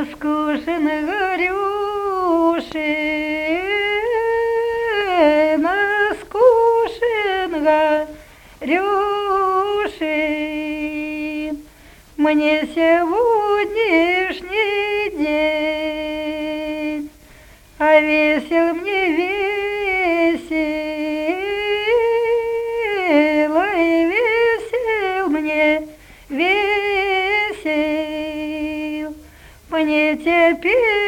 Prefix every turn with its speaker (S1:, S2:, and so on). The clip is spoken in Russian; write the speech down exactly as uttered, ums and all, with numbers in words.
S1: наскушен горюши, наскушен горюши. Мне сегодняшний день, а весел мне весел, ой, весел мне весел. Мне теперь